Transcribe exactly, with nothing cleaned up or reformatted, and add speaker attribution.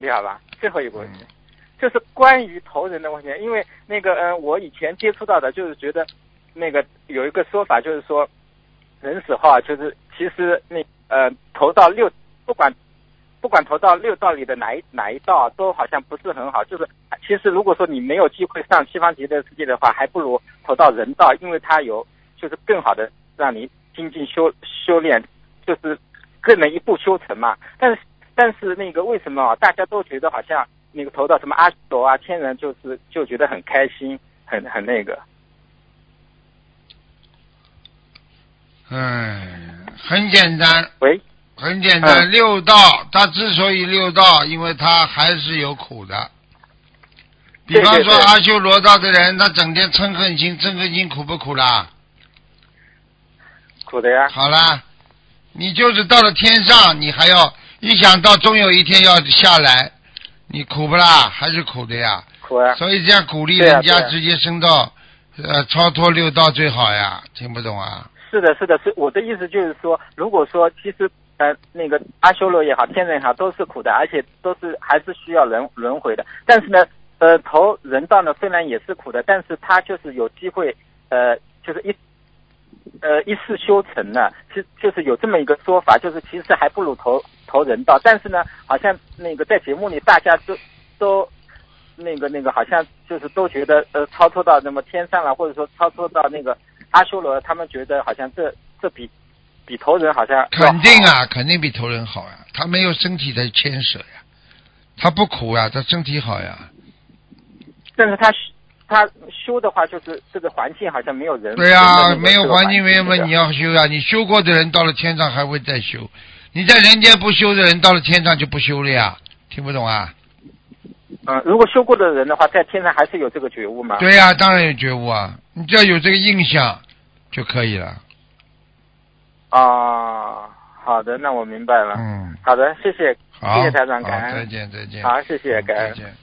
Speaker 1: 题好吧？最后一个问题，嗯、就是关于投人的问题，因为那个嗯、呃，我以前接触到的就是觉得那个有一个说法，就是说人死后啊，就是其实那呃投到六不管。不管投到六道里的哪一哪一道都好像不是很好，就是其实如果说你没有机会上西方极乐世界的话，还不如投到人道，因为它有就是更好的让你精进修修炼，就是更能一步修成嘛。但是但是那个为什么啊，大家都觉得好像那个投到什么阿修罗啊天人，就是就觉得很开心，很很那个。
Speaker 2: 嗯，很简单。
Speaker 1: 喂。
Speaker 2: 很简单，嗯、六道，它之所以六道，因为它还是有苦的。比方说阿修罗道的人，他整天嗔恨心，嗔恨心苦不苦啦？
Speaker 1: 苦的呀。
Speaker 2: 好啦，你就是到了天上，你还要一想到终有一天要下来，你苦不啦？还是苦的呀。
Speaker 1: 苦啊。
Speaker 2: 所以这样鼓励人家直接升到、呃超脱六道最好呀，听不懂啊？
Speaker 1: 是的，是的，是我的意思就是说，如果说其实。呃，那个阿修罗也好，天人也好，都是苦的，而且都是还是需要轮轮回的。但是呢，呃，投人道呢，虽然也是苦的，但是他就是有机会，呃，就是一，呃，一世修成呢，其实就是有这么一个说法，就是其实还不如投投人道。但是呢，好像那个在节目里大家都都那个那个，好像就是都觉得呃，超脱到那么天上了，或者说超脱到那个阿修罗，他们觉得好像这这比。比投人好像
Speaker 2: 肯定啊，肯定比投人好呀。他没有身体的牵扯呀，他不苦呀，他身体好呀。
Speaker 1: 但是他他修的话，就是这个环境好像没有人。
Speaker 2: 对呀、
Speaker 1: 啊，
Speaker 2: 没有环境没有嘛，你要修呀。你修过的人到了天上还会再修，你在人间不修的人到了天上就不修了呀。听不懂啊？
Speaker 1: 嗯，如果修过的人的话，在天上还是有这个觉悟吗？
Speaker 2: 对呀、啊，当然有觉悟啊。你只要有这个印象就可以了。
Speaker 1: 啊，好的，那我明白了。
Speaker 2: 嗯，
Speaker 1: 好的，谢谢，
Speaker 2: 好，
Speaker 1: 谢谢台长，感恩。
Speaker 2: 再见，再见。
Speaker 1: 好，谢谢，感恩。
Speaker 2: 再见。